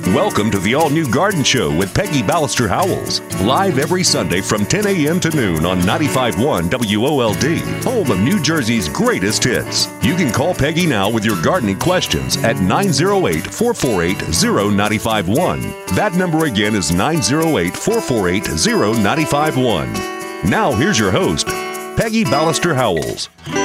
Welcome to the all-new Garden Show with Peggy Ballister Howells. Live every Sunday from 10 a.m. to noon on 95.1 WOLD, home of New Jersey's greatest hits. You can call Peggy now with your gardening questions at 908-448-0951. That number again is 908-448-0951. Now here's your host, Peggy Ballister Howells.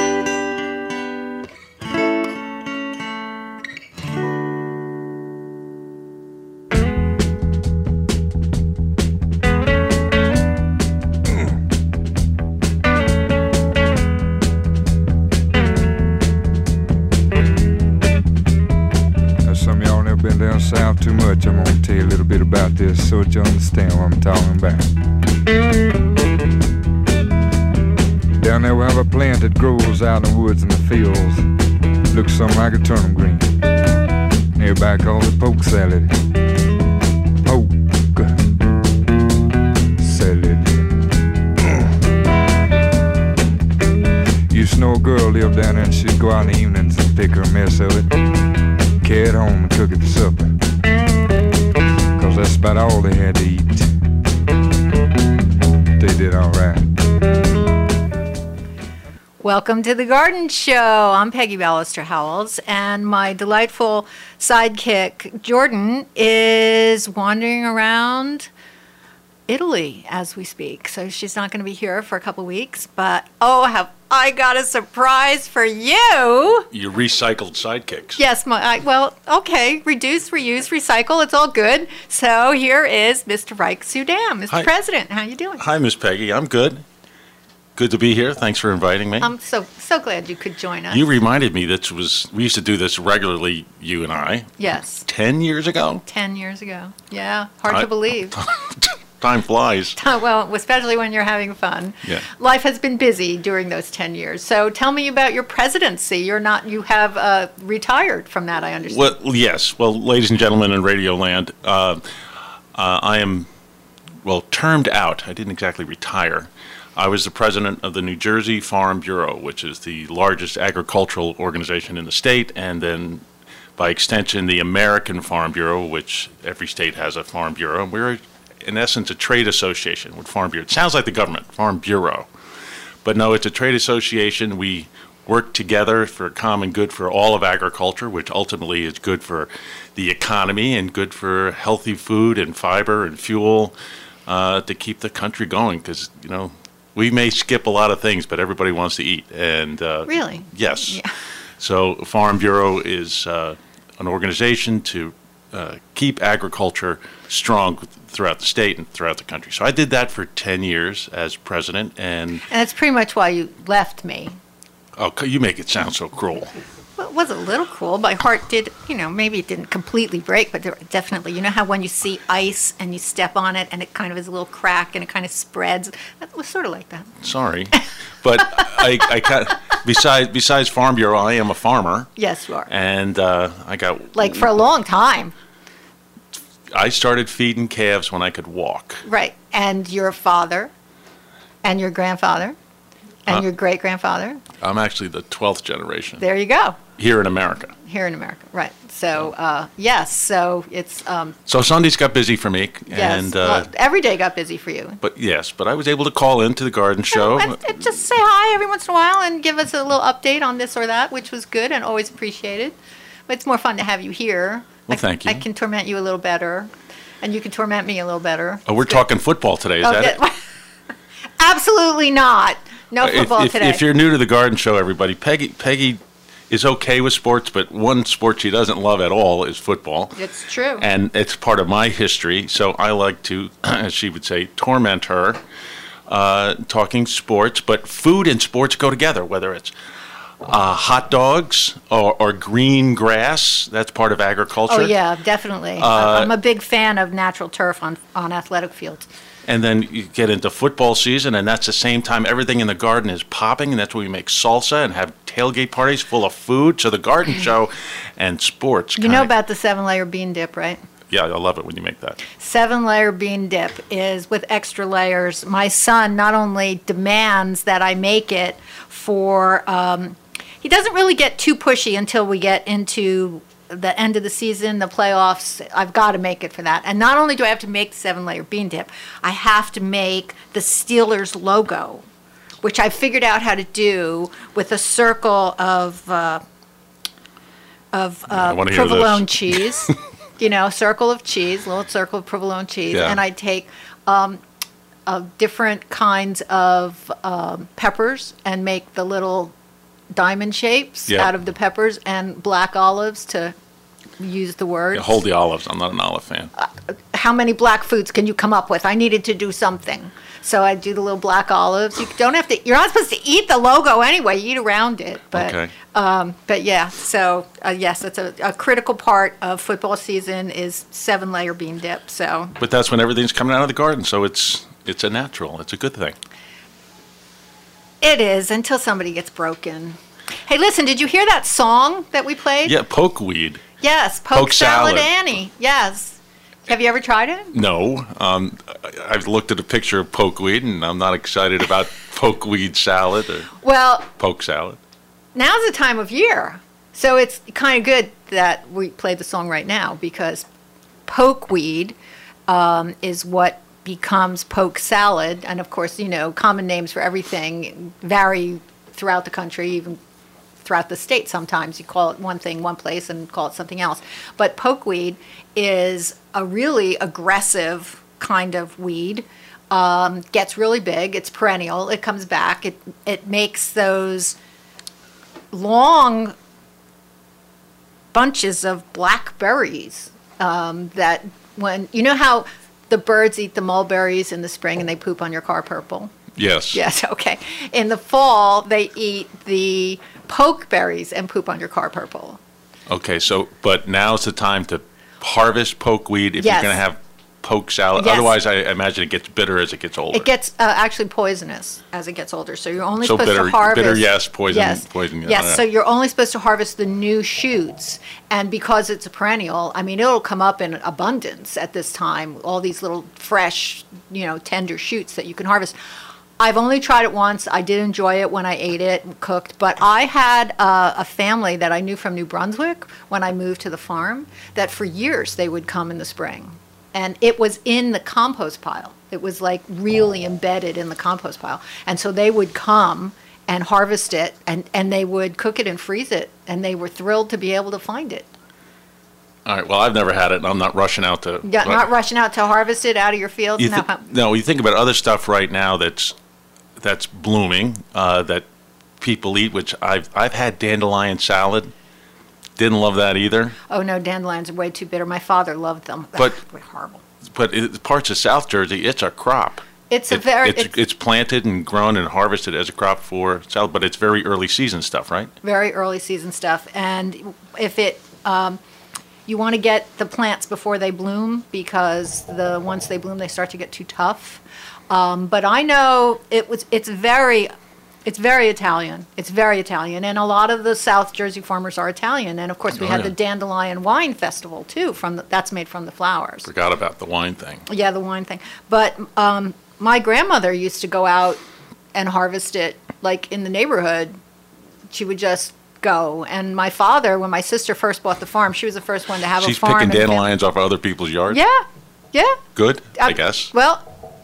South too much. I'm gonna tell you a little bit about this so that you understand what I'm talking about. Down there we have a plant that grows out in the woods and the fields. Looks something like a turnip green. Everybody calls it poke salad. Poke salad. Used to know a girl lived down there and she'd go out in the evenings and pick her a mess of it, carry it home and cook it for supper. Cause that's about all they had to eat. They did all right. Welcome to the Garden Show. I'm Peggy Ballister Howells, and my delightful sidekick, Jordan, is wandering around Italy as we speak. So she's not going to be here for a couple weeks, but have I got a surprise for you. Your recycled sidekicks. Yes, okay, reduce, reuse, recycle, it's all good. So here is Mr. Reich Sudam, Mr. Hi. President. How you doing? Hi, Miss Peggy. I'm good. Good to be here. Thanks for inviting me. I'm so glad you could join us. You reminded me we used to do this regularly, you and I. Yes. 10 years ago? 10 years ago. Yeah, hard to believe. Time flies. Well, especially when you're having fun. Yeah. Life has been busy during those 10 years. So tell me about your presidency. You have retired from that, I understand. Well, yes. Well, ladies and gentlemen in Radio Land, I am, termed out. I didn't exactly retire. I was the president of the New Jersey Farm Bureau, which is the largest agricultural organization in the state, and then by extension, the American Farm Bureau, which every state has a farm bureau. We're in essence, a trade association with Farm Bureau. It sounds like the government, Farm Bureau. But no, it's a trade association. We work together for a common good for all of agriculture, which ultimately is good for the economy and good for healthy food and fiber and fuel to keep the country going. Because, we may skip a lot of things, but everybody wants to eat. And really? Yes. Yeah. So Farm Bureau is an organization to keep agriculture strong throughout the state and throughout the country. So I did that for 10 years as president. And that's pretty much why you left me. Oh, you make it sound so cruel. Well, it was a little cruel. My heart did, maybe it didn't completely break, but there definitely, how when you see ice and you step on it and it kind of is a little crack and it kind of spreads. It was sort of like that. Sorry. But besides Farm Bureau, I am a farmer. Yes, you are. And I got... for a long time. I started feeding calves when I could walk. Right. And your father and your grandfather and your great-grandfather. I'm actually the 12th generation. There you go. Here in America. Here in America, right. So, yes, so it's... So Sundays got busy for me. Yes, and every day got busy for you. But I was able to call into the garden show. And just say hi every once in a while and give us a little update on this or that, which was good and always appreciated. But it's more fun to have you here. Well, thank you. I can torment you a little better, and you can torment me a little better. Oh, we're talking football today, is that it? Absolutely not. No football today. If you're new to the garden show, everybody, Peggy is okay with sports, but one sport she doesn't love at all is football. It's true. And it's part of my history, so I like to, as she would say, torment her, talking sports. But food and sports go together, whether it's hot dogs or green grass. That's part of agriculture. Oh, yeah, definitely. I'm a big fan of natural turf on athletic fields. And then you get into football season, and that's the same time everything in the garden is popping, and that's when we make salsa and have tailgate parties full of food. So the garden show and sports. You know about the 7-layer bean dip, right? Yeah, I love it when you make that. 7-layer bean dip is with extra layers. My son not only demands that I make it for... he doesn't really get too pushy until we get into the end of the season, the playoffs, I've got to make it for that. And not only do I have to make the 7-layer bean dip, I have to make the Steelers logo, which I figured out how to do with a circle of provolone cheese. Circle of cheese, little circle of provolone cheese, Yeah. and I take different kinds of peppers and make the little diamond shapes Yeah. out of the peppers and black olives to use the words. Yeah, hold the olives. I'm not an olive fan. How many black foods can you come up with? I needed to do something. So I do the little black olives. You're not supposed to eat the logo anyway. You eat around it. But, Okay. But yeah, so yes, it's a critical part of football season is 7-layer bean dip. So But that's when everything's coming out of the garden, so it's a natural. It's a good thing. it is until somebody gets broken. Hey, listen, did you hear that song that we played? Yeah, pokeweed. Yes, Poke salad. Annie. Yes. Have you ever tried it? No. I've looked at a picture of pokeweed, and I'm not excited about pokeweed salad or Well, poke salad. now's the time of year. So it's kind of good that we play the song right now because pokeweed is what becomes poke salad. And of course, common names for everything vary throughout the country, even throughout the state sometimes. You call it one thing one place and call it something else. But pokeweed is a really aggressive kind of weed. Gets really big. It's perennial. It comes back. It makes those long bunches of blackberries that when how the birds eat the mulberries in the spring and they poop on your car purple. Yes. Yes, okay. In the fall, they eat the pokeberries and poop on your car purple. Okay, but now's the time to harvest pokeweed if Yes. you're going to have poke salad. Yes. Otherwise, I imagine it gets bitter as it gets older. It gets actually poisonous as it gets older. So you're only So supposed bitter- to harvest. bitter, yes, poison- Yes, poison, yeah, yes. yeah. So you're only supposed to harvest the new shoots, and because it's a perennial, I mean, it'll come up in abundance at this time. All these little fresh, tender shoots that you can harvest. I've only tried it once. I did enjoy it when I ate it and cooked, but I had a family that I knew from New Brunswick when I moved to the farm that for years they would come in the spring. And it was in the compost pile. It was like really embedded in the compost pile. And so they would come and harvest it and they would cook it and freeze it. And they were thrilled to be able to find it. All right, well, I've never had it, and I'm not rushing out to... Yeah, not rushing out to harvest it out of your fields. You you think about other stuff right now that's blooming, that people eat, which I've had dandelion salad. Didn't love that either. Oh no, dandelions are way too bitter. My father loved them. But- They're horrible. But parts of South Jersey, it's a crop. It's It's planted and grown and harvested as a crop for salad, but it's very early season stuff, right? very early season stuff. And if you want to get the plants before they bloom because once they bloom, they start to get too tough. But I know it's very Italian. It's very Italian, and a lot of the South Jersey farmers are Italian. And of course, we had the Dandelion Wine Festival too. That's made from the flowers. Forgot about the wine thing. Yeah, the wine thing. But my grandmother used to go out and harvest it, like in the neighborhood. She would just go. And my father, when my sister first bought the farm, she was the first one to have She's a farm. picking and dandelions off of other people's yards? Yeah. Good, I guess. Well,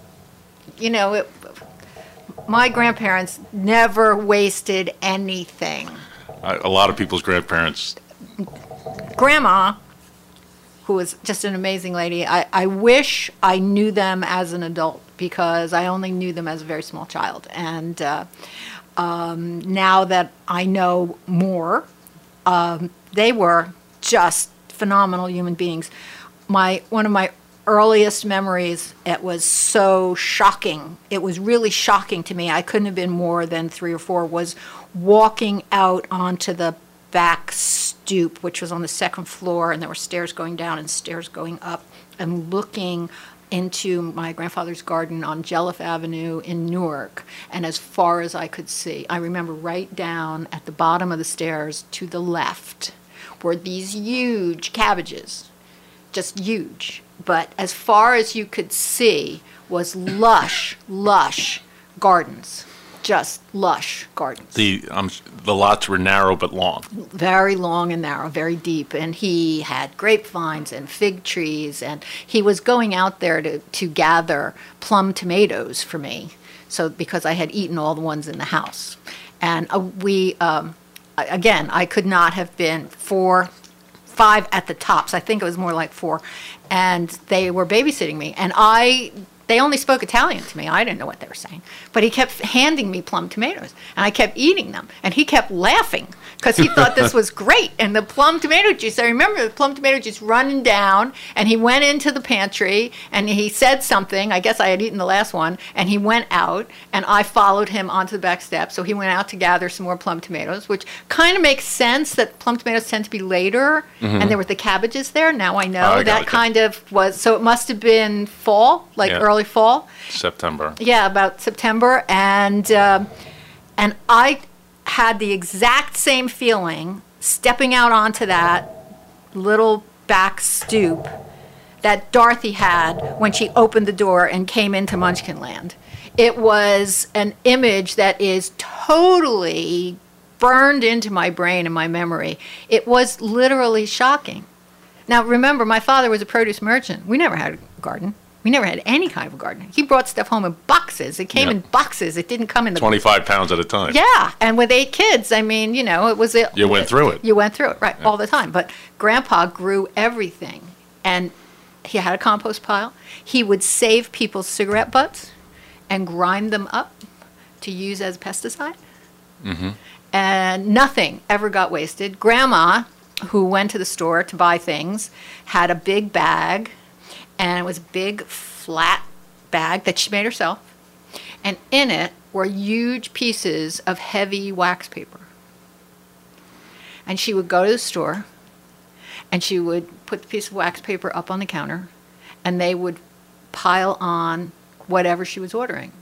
my grandparents never wasted anything. A lot of people's grandparents. Grandma, who was just an amazing lady, I wish I knew them as an adult because I only knew them as a very small child. And now that I know more, they were just phenomenal human beings. One of my earliest memories, it was so shocking. It was really shocking to me. I couldn't have been more than 3 or 4, was walking out onto the back stoop, which was on the second floor, and there were stairs going down and stairs going up, and looking into my grandfather's garden on Jelliff Avenue in Newark. And as far as I could see, I remember right down at the bottom of the stairs to the left were these huge cabbages, just huge. But as far as you could see was lush gardens. just lush gardens. The lots were narrow but long. Very long and narrow, very deep. And he had grapevines and fig trees, and he was going out there to gather plum tomatoes for me. So because I had eaten all the ones in the house. And again, I could not have been 4, 5 at the tops. I think it was more like 4. And they were babysitting me. And they only spoke Italian to me. I didn't know what they were saying. But he kept handing me plum tomatoes. And I kept eating them. And he kept laughing because he thought this was great. And the plum tomato juice, I remember the plum tomato juice running down. And he went into the pantry and he said something. I guess I had eaten the last one. And he went out. And I followed him onto the back steps. So he went out to gather some more plum tomatoes, which kind of makes sense that plum tomatoes tend to be later. And there were the cabbages there. Now I know that kind of was. So it must have been fall, like early fall. September. Yeah, about September, and I had the exact same feeling stepping out onto that little back stoop that Dorothy had when she opened the door and came into Munchkinland. It was an image that is totally burned into my brain and my memory. It was literally shocking. Now, remember, my father was a produce merchant. We never had a garden. We never had any kind of a garden. He brought stuff home in boxes. It came in boxes. It didn't come in the 25 pounds at a time. Yeah, and with 8 kids, I mean, it was it. You went through it. You went through it, right, all the time. But Grandpa grew everything, and he had a compost pile. He would save people's cigarette butts and grind them up to use as pesticide. And nothing ever got wasted. Grandma, who went to the store to buy things, had a big bag. And it was a big, flat bag that she made herself. And in it were huge pieces of heavy wax paper. And she would go to the store, and she would put the piece of wax paper up on the counter, and they would pile on whatever she was ordering.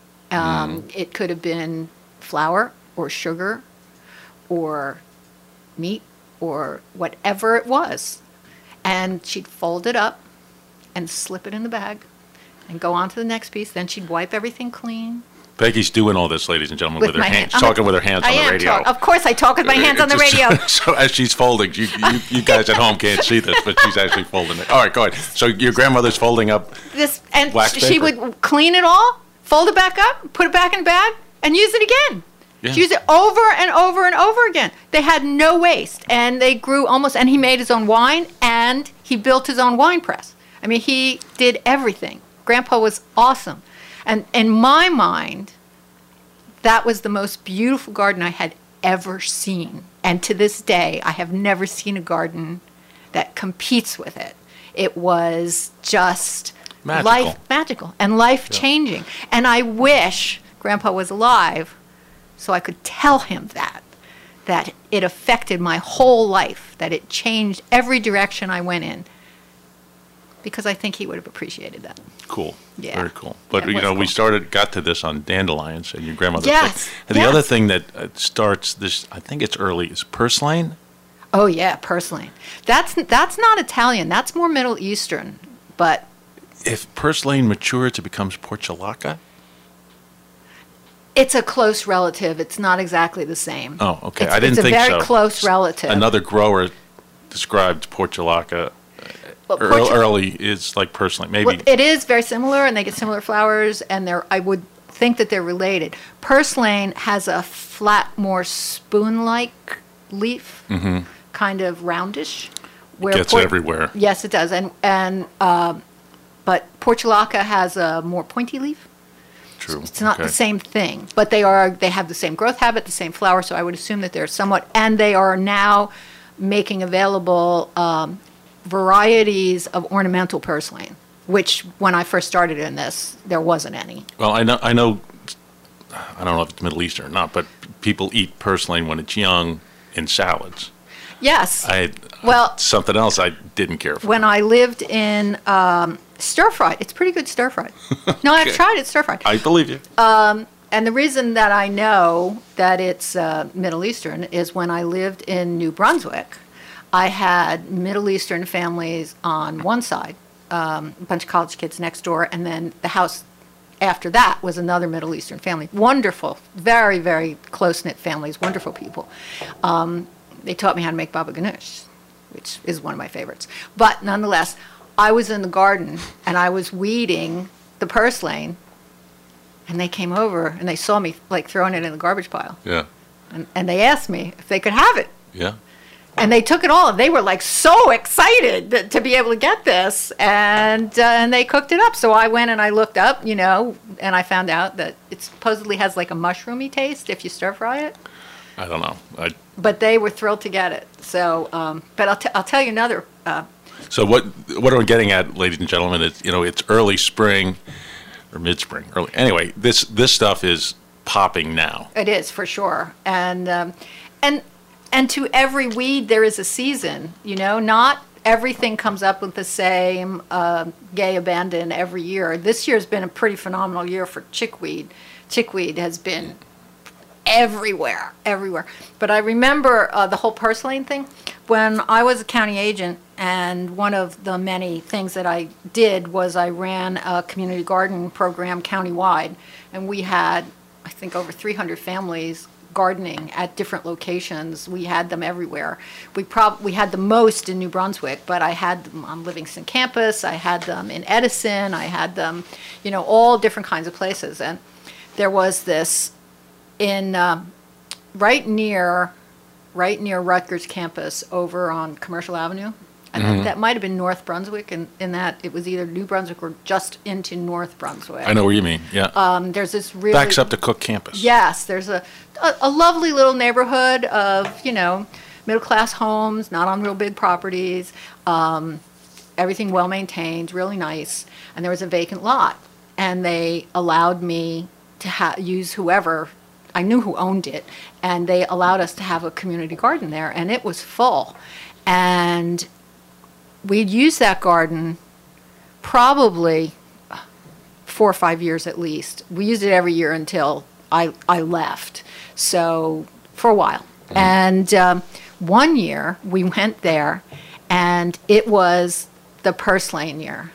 It could have been flour or sugar or meat or whatever it was. And she'd fold it up and slip it in the bag and go on to the next piece. Then she'd wipe everything clean. Peggy's doing all this, ladies and gentlemen, with her hands, talking with her hands on the radio. Of course, I talk with my hands on the radio. So as she's folding, you guys at home can't see this, but she's actually folding it. All right, go ahead. So your grandmother's folding up this, and wax paper. She would clean it all, fold it back up, put it back in the bag, and use it again. Yeah. She used it over and over and over again. They had no waste, and they grew and he made his own wine, and he built his own wine press. I mean, he did everything. Grandpa was awesome. And in my mind, that was the most beautiful garden I had ever seen. And to this day, I have never seen a garden that competes with it. It was just magical and life-changing. Yeah. And I wish Grandpa was alive so I could tell him that it affected my whole life, that it changed every direction I went in. Because I think he would have appreciated that. Cool. Yeah. Very cool. But, cool. We got to this on dandelions and your grandmother. Yes. And the other thing that starts this, I think it's early, is purslane. Oh, yeah, purslane. That's not Italian. That's more Middle Eastern. But if purslane matures, it becomes portulaca? It's a close relative. It's not exactly the same. Oh, okay. I didn't think so. It's a very close relative. Another grower described portulaca early is like purslane, maybe. Well, it is very similar, and they get similar flowers, and I would think that they're related. Purslane has a flat, more spoon-like leaf, kind of roundish. It gets everywhere. Yes, it does, but portulaca has a more pointy leaf. True. It's not the same thing, but they have the same growth habit, the same flower. So I would assume that they're somewhat, and they are now making available varieties of ornamental purslane, which when I first started in this, there wasn't any. Well, I know. I don't know if it's Middle Eastern or not, but people eat purslane when it's young in salads. Yes. Something else I didn't care for. When I lived in stir-fried, it's pretty good stir-fried. No, I've tried it stir-fried. I believe you. And the reason that I know that it's Middle Eastern is when I lived in New Brunswick, I had Middle Eastern families on one side, a bunch of college kids next door, and then the house after that was another Middle Eastern family. Wonderful, very, very close-knit families, wonderful people. They taught me how to make baba ganoush, which is one of my favorites. But nonetheless, I was in the garden, and I was weeding the purslane, and they came over, and they saw me, like, throwing it in the garbage pile. Yeah. And they asked me if they could have it. Yeah. And they took it all. They were like so excited to be able to get this, and they cooked it up. So I went and I looked up, and I found out that it supposedly has like a mushroomy taste if you stir fry it. I don't know. But they were thrilled to get it. So, but I'll tell you another. So what I'm getting at, ladies and gentlemen, is it's early spring or mid-spring. Anyway, this stuff is popping now. It is for sure, and to every weed there is a season. Not everything comes up with the same gay abandon every year. This year's been a pretty phenomenal year for chickweed. Chickweed has been everywhere. But I remember the whole purslane thing. When I was a county agent, and one of the many things that I did was I ran a community garden program countywide, and we had, I think, over 300 families gardening at different locations. We had them everywhere. We had the most in New Brunswick, but I had them on Livingston campus, I had them in Edison, I had them, all different kinds of places. And there was this in right near Rutgers campus over on Commercial Avenue. And that might have been North Brunswick, in that it was either New Brunswick or just into North Brunswick. I know what you mean, yeah. There's this really... Backs up to Cook campus. Yes, there's a lovely little neighborhood of, middle-class homes, not on real big properties, everything well-maintained, really nice. And there was a vacant lot, and they allowed me to use whoever... I knew who owned it, and they allowed us to have a community garden there, and it was full. And we'd used that garden probably 4 or 5 years at least. We used it every year until I left, so for a while. And one year we went there, and it was the purslane year.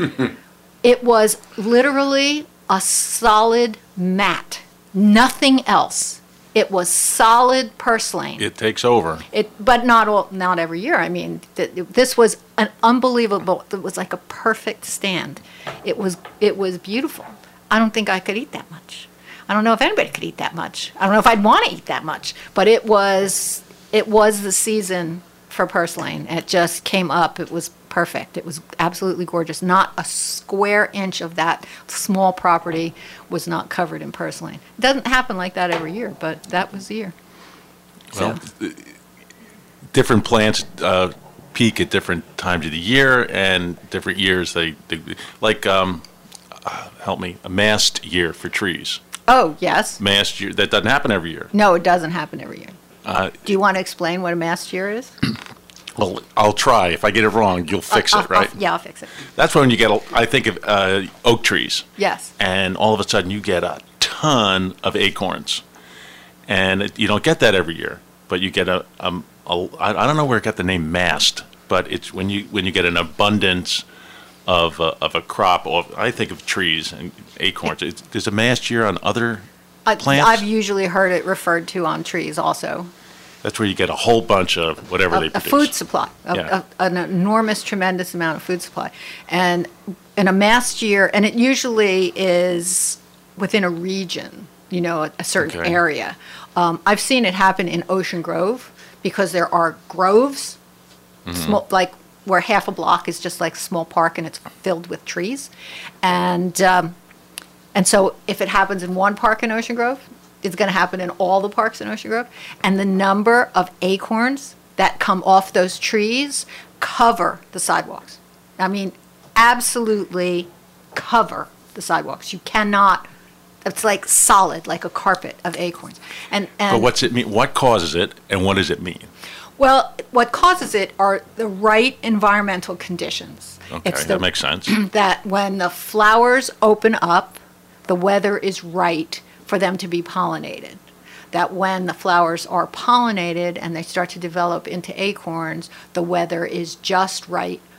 It was literally a solid mat. Nothing else. It was solid purslane. It takes over. But not every year. I mean, this was an unbelievable. It was like a perfect stand. It was beautiful. I don't think I could eat that much. I don't know if anybody could eat that much. I don't know if I'd want to eat that much. But it was the season for purslane. It just came up. It was perfect. It was absolutely gorgeous. Not a square inch of that small property was not covered in purslane. It doesn't happen like that every year, but that was the year. Well, different plants peak at different times of the year, and different years they like help me, a mast year for trees. Oh, yes. Mast year, that doesn't happen every year. No, it doesn't happen every year. Do you want to explain what a mast year is? Well, I'll try. If I get it wrong, you'll fix it, right? I'll fix it. That's when you get, I think of oak trees. Yes. And all of a sudden you get a ton of acorns. And you don't get that every year, but you get I don't know where it got the name mast, but it's when you get an abundance of a crop, I think of trees and acorns. There's a mast year on other plants? I've usually heard it referred to on trees also. That's where you get a whole bunch of whatever they produce. A food supply, Yeah. an enormous, tremendous amount of food supply. And in a mast year, and it usually is within a region, a certain Okay. area. I've seen it happen in Ocean Grove because there are groves, small, like where half a block is just like a small park and it's filled with trees. And so if it happens in one park in Ocean Grove, it's going to happen in all the parks in Ocean Grove. And the number of acorns that come off those trees cover the sidewalks. I mean, absolutely cover the sidewalks. You cannot, it's like solid, like a carpet of acorns. And But what's it mean? What causes it, and what does it mean? well, what causes it are the right environmental conditions. Okay, It's that makes sense. that when the flowers open up, the weather is right for them to be pollinated. That when the flowers are pollinated and they start to develop into acorns, the weather is just right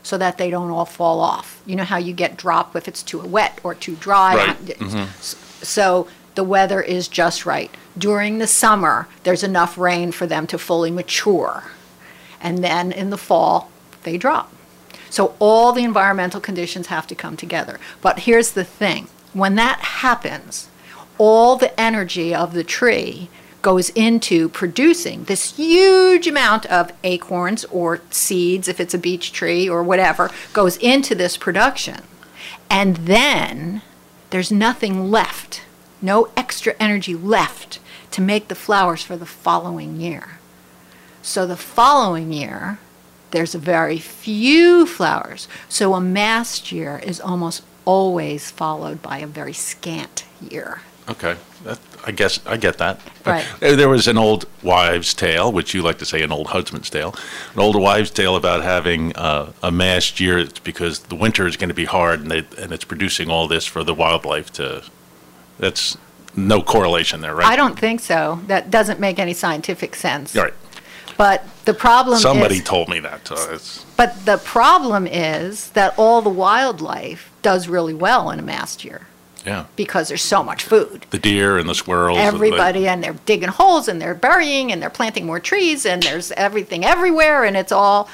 so that they don't all fall off. You know how you get drop if it's too wet or too dry? Right. So the weather is just right. During the summer, there's enough rain for them to fully mature. And then in the fall, they drop. So all the environmental conditions have to come together. But here's the thing. When that happens, all the energy of the tree goes into producing this huge amount of acorns or seeds, if it's a beech tree or whatever, goes into this production. And then there's nothing left, no extra energy left to make the flowers for the following year. So the following year, there's very few flowers. So a mast year is almost always followed by a very scant year. Okay. I guess I get that. Right. There was an old wives' tale, which you like to say an old husband's tale, an old wives' tale about having a mast year. It's because the winter is going to be hard, and it's producing all this for the wildlife to. That's no correlation there, right? I don't think so. That doesn't make any scientific sense. All right. But the problem Somebody is, told me that. So it's, but the problem is that all the wildlife does really well in a mast year yeah. because there's so much food. The deer and the squirrels. Everybody, and they're digging holes, and they're burying, and they're planting more trees, and there's everything everywhere, and it's all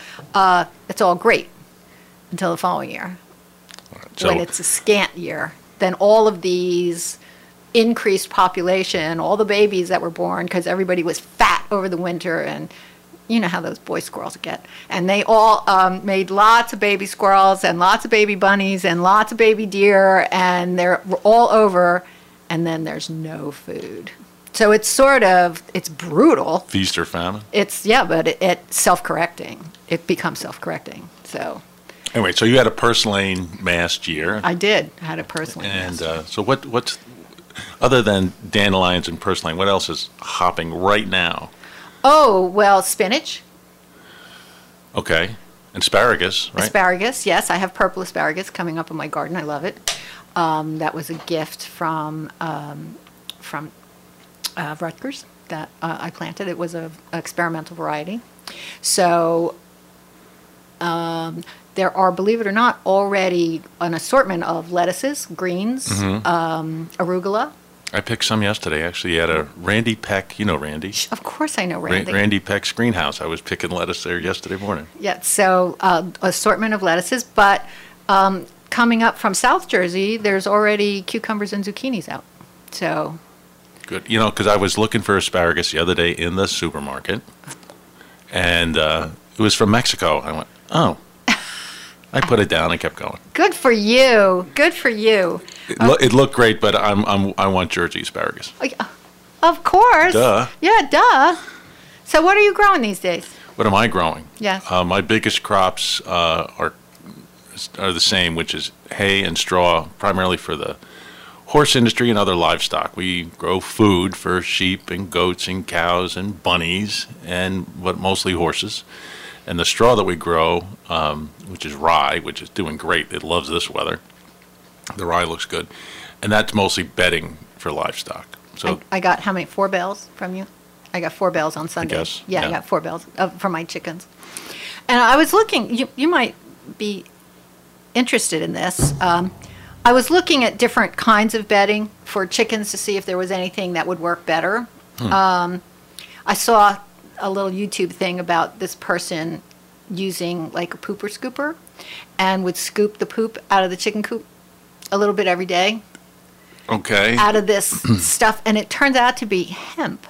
great until the following year. So, When it's a scant year, then all of these increased population, all the babies that were born because everybody was fat over the winter, and you know how those boy squirrels get. And they all made lots of baby squirrels and lots of baby bunnies and lots of baby deer, and they're all over, and then there's no food. So it's brutal. feast or famine. But it's self-correcting. It becomes self-correcting. So Anyway, so you had a purslane mast year. I had a personally. And so what's other than dandelions and purslane, what else is hopping right now? Oh, well, spinach. Okay. Asparagus, right? Asparagus, yes. I have purple asparagus coming up in my garden. I love it. That was a gift from Rutgers that I planted. It was an experimental variety. So there are, believe it or not, already an assortment of lettuces, greens, arugula. I picked some yesterday, actually, at a Randy Peck. You know Randy. Of course I know Randy. Randy Peck's greenhouse. I was picking lettuce there yesterday morning. Yeah, so assortment of lettuces. But coming up from South Jersey, there's already cucumbers and zucchinis out. So good. You know, because I was looking for asparagus the other day in the supermarket, and it was from Mexico. I went, oh. I put it down and kept going. Good for you. Good for you. It looked great, but I want Jersey asparagus. Of course. Duh. Yeah, duh. So what are you growing these days? What am I growing? Yes. My biggest crops are the same, which is hay and straw, primarily for the horse industry and other livestock. We grow food for sheep and goats and cows and bunnies, but mostly horses. And the straw that we grow, which is rye, which is doing great. It loves this weather. The rye looks good. And that's mostly bedding for livestock. So I got how many? 4 bales from you? I got 4 bales on Sunday. I guess. Yeah, I got 4 bales for my chickens. And I was looking, you might be interested in this. I was looking at different kinds of bedding for chickens to see if there was anything that would work better. I saw a little YouTube thing about this person using like a pooper scooper and would scoop the poop out of the chicken coop a little bit every day. Okay. Out of this stuff, and it turns out to be hemp,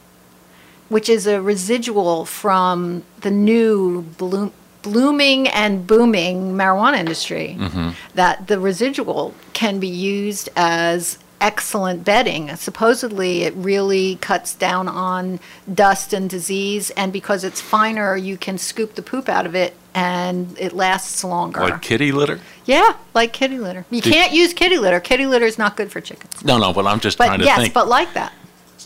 which is a residual from the new blooming and booming marijuana industry. That the residual can be used as excellent bedding. Supposedly, it really cuts down on dust and disease, and because it's finer, you can scoop the poop out of it, and it lasts longer. Like kitty litter? Yeah, like kitty litter. You can't use kitty litter. Kitty litter is not good for chickens. No, but I'm just trying to But think. yes, but like that.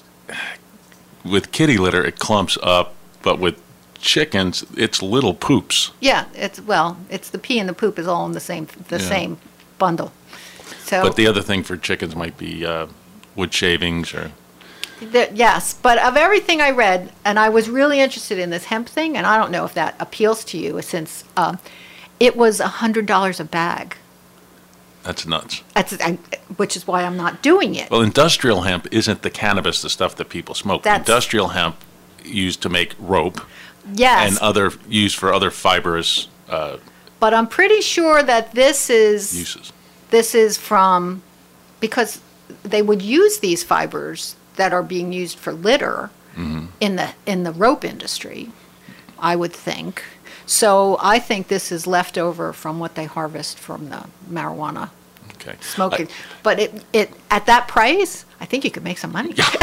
With kitty litter, it clumps up, but with chickens, it's little poops. Yeah, it's the pee and the poop is all in the same bundle. So But the other thing for chickens might be wood shavings or... yes, but of everything I read, and I was really interested in this hemp thing, and I don't know if that appeals to you, since it was $100 a bag. That's nuts. Which is why I'm not doing it. Well, industrial hemp isn't the cannabis, the stuff that people smoke. Industrial hemp used to make rope. Yes. And used for other fibrous but I'm pretty sure that this is uses. This is from, because they would use these fibers that are being used for litter in the rope industry, I would think. So I think this is leftover from what they harvest from the marijuana smoking. But it at that price, I think you could make some money. Yeah.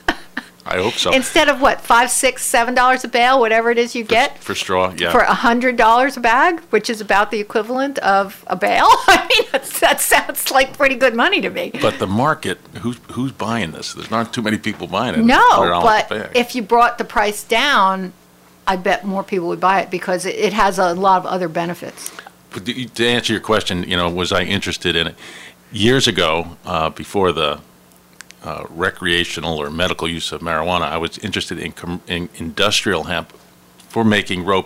I hope so. Instead of what, $5, $6, $7 a bale, whatever it is you get for straw, yeah, for $100 a bag, which is about the equivalent of a bale. I mean, that sounds like pretty good money to me. But the market, who's buying this? There's not too many people buying it. No, but if you brought the price down, I bet more people would buy it because it has a lot of other benefits. But to answer your question, was I interested in it? Years ago, before the recreational or medical use of marijuana, I was interested in industrial hemp for making rope,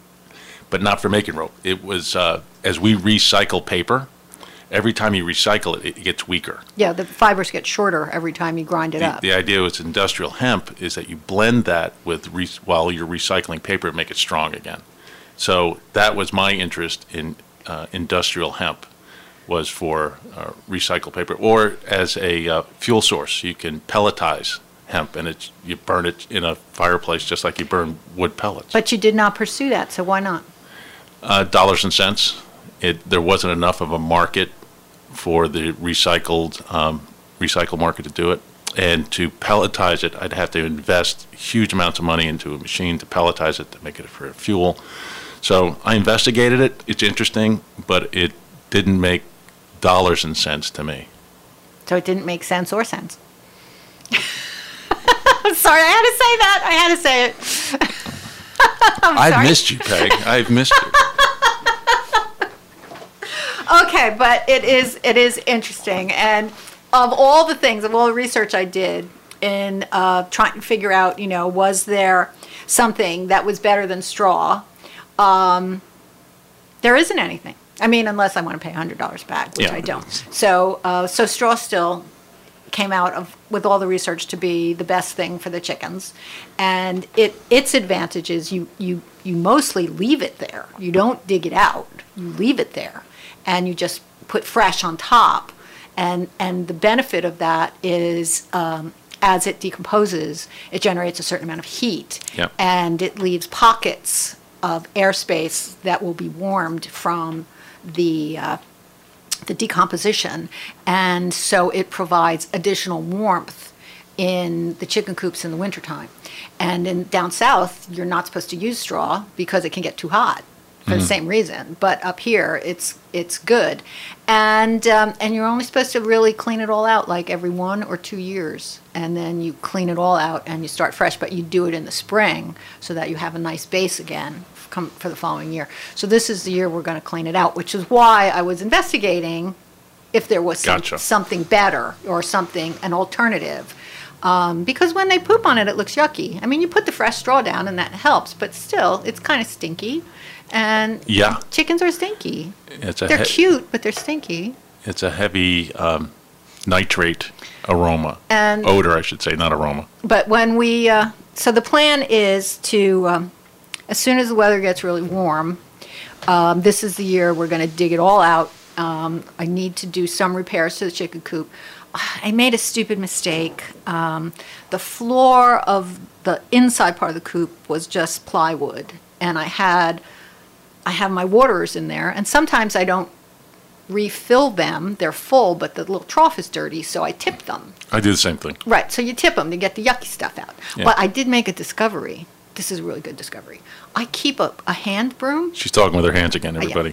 but not for making rope. It was as we recycle paper, every time you recycle it, it gets weaker. Yeah, the fibers get shorter every time you grind it up. The idea with industrial hemp is that you blend that with while you're recycling paper, make it strong again. So that was my interest in industrial hemp. Was for recycled paper, or as a fuel source. You can pelletize hemp, and you burn it in a fireplace just like you burn wood pellets. But you did not pursue that, so why not? Dollars and cents. There wasn't enough of a market for the recycled market to do it, and to pelletize it, I'd have to invest huge amounts of money into a machine to pelletize it to make it for fuel. So I investigated it. It's interesting, but it didn't make dollars and cents to me. So it didn't make sense or sense. Sorry, I had to say that. I had to say it. I've missed you, Peg. I've missed you. Okay, but it is interesting. And of all the research I did in trying to figure out, was there something that was better than straw, there isn't anything. I mean, unless I want to pay $100 a bag, which I don't. So straw still came out with all the research to be the best thing for the chickens, and its advantage is you mostly leave it there. You don't dig it out. You leave it there, and you just put fresh on top, and the benefit of that is as it decomposes, it generates a certain amount of heat, and it leaves pockets of airspace that will be warmed from the decomposition, and so it provides additional warmth in the chicken coops in the wintertime. And down south, you're not supposed to use straw because it can get too hot for the same reason. But up here, it's good, and you're only supposed to really clean it all out like every 1 or 2 years, and then you clean it all out and you start fresh. But you do it in the spring so that you have a nice base again for the following year. So this is the year we're going to clean it out, which is why I was investigating if there was something better or an alternative. Because when they poop on it, it looks yucky. I mean, you put the fresh straw down and that helps, but still, it's kind of stinky. And chickens are stinky. They're cute, but they're stinky. It's a heavy nitrate aroma. Odor, I should say, not aroma. But when we, so the plan is to, as soon as the weather gets really warm, this is the year we're going to dig it all out. I need to do some repairs to the chicken coop. I made a stupid mistake. The floor of the inside part of the coop was just plywood, and I have my waterers in there, and sometimes I don't refill them. They're full, but the little trough is dirty, so I tip them. I do the same thing. Right, so you tip them to get the yucky stuff out. Yeah. But I did make a discovery. This is a really good discovery. I keep a hand broom. She's talking with her hands again, everybody.